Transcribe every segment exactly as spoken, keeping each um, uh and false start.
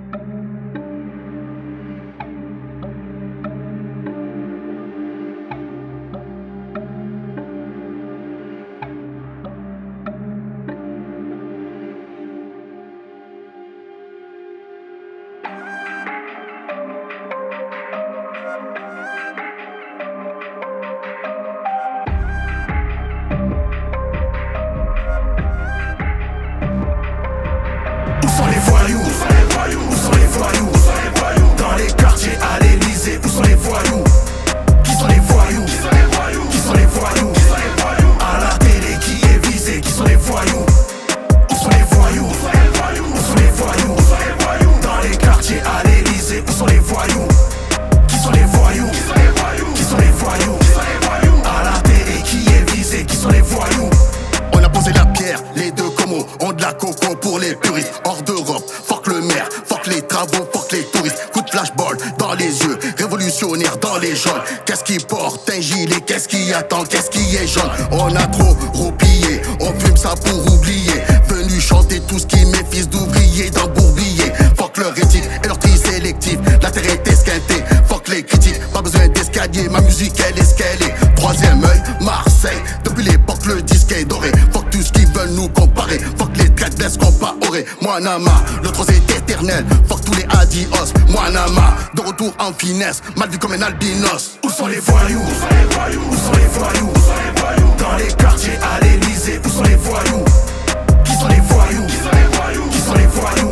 Qu'est-ce qui est jaune? On a trop roupillé, on fume ça pour oublier. Venu chanter tout ce qui met fils d'ouvriers dans bourbier. Fuck leur éthique et leur tri sélectif. La terre est esquintée, fuck les critiques. Pas besoin d'escalier, ma musique elle est ce qu'elle est. Troisième œil, Marseille. Depuis l'époque le disque est doré. Fuck tout ce qu'ils veulent nous comparer. Fuck les traites laisse comparer. Moi nama, le troisième est éternel. Fuck tous les adios, moi nama. De retour en finesse, mal vu comme un albinos. Où sont les voyous? Où sont les voyous? Où sont les voyous? Dans les quartiers à l'Elysée, où sont les voyous? Qui sont les voyous? Qui sont les voyous? Qui sont les voyous?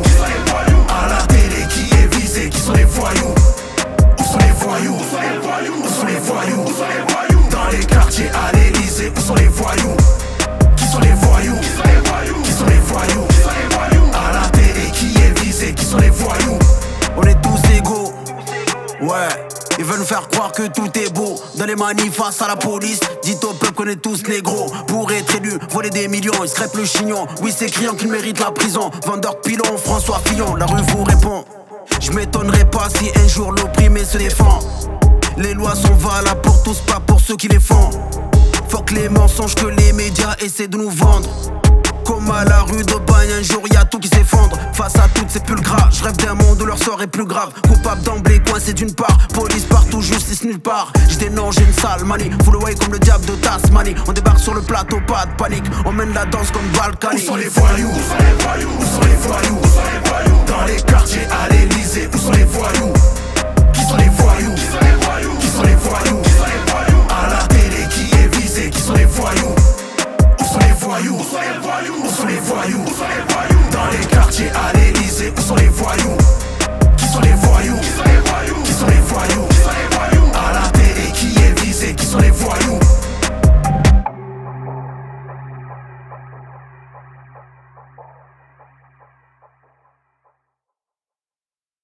À la télé qui est visé, qui sont les voyous? Où sont les voyous? Où sont les voyous? Où sont les voyous? Dans les quartiers à l'Elysée, où sont les voyous? Qui sont les voyous? Qui sont les voyous? Qui sont les voyous? À la télé qui est visé, qui sont les voyous? On est tous égaux, ouais. Ils veulent nous faire croire que tout est beau. Dans les manifs face à la police, dites au peuple qu'on est tous négros. Pour être élu, voler des millions, ils se crêpent le chignon. Oui c'est criant qu'ils méritent la prison. Vendeur de pilon, François Fillon, la rue vous répond. Je m'étonnerai pas si un jour l'opprimé se défend. Les lois sont valables pour tous, pas pour ceux qui les font. Fuck les mensonges que les médias essaient de nous vendre. Comme à la rue de Bagne, un jour y'a tout qui s'effondre. Face à toutes ces pulgras, je rêve d'un monde où leur sort est plus grave. Coupable d'emblée, coincé d'une part. Police partout, justice nulle part. J'ai des noms, j'ai une sale manie. Full away comme le diable de Tasmanie. On débarque sur le plateau, pas de panique. On mène la danse comme Balkany. Où sont les voyous? Où sont les voyous? Où sont les voyous?